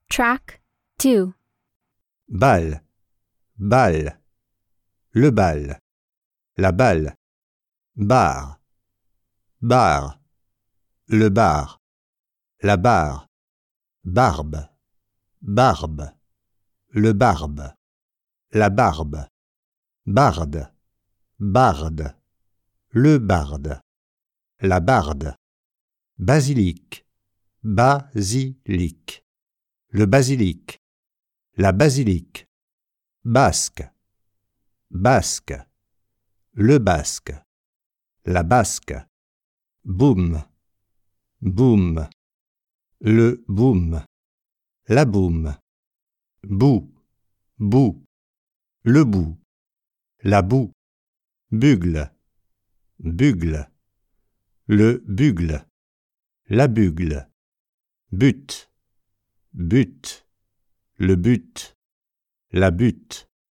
Track 2. Bal, bal, le bal, la balle, bar, bar, le bar, la barre, barbe, barbe, le barbe, la barbe, barde, barde, le barde, la barde, basilic, basilic, le basilic, la basilique, basque, basque, le basque, la basque, boum, boum, le boum, la boum, bout, bout, le bout, la boue, bugle, bugle, le bugle, la bugle, but, but, le but, la butte,